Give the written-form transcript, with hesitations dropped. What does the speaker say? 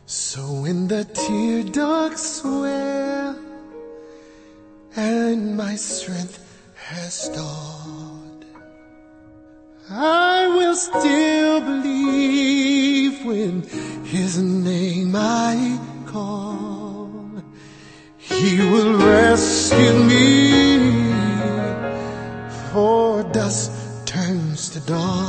So when the tear ducts swell and my strength has stalled, I will still believe when his name I call. He will rescue me, for dusk turns to dawn.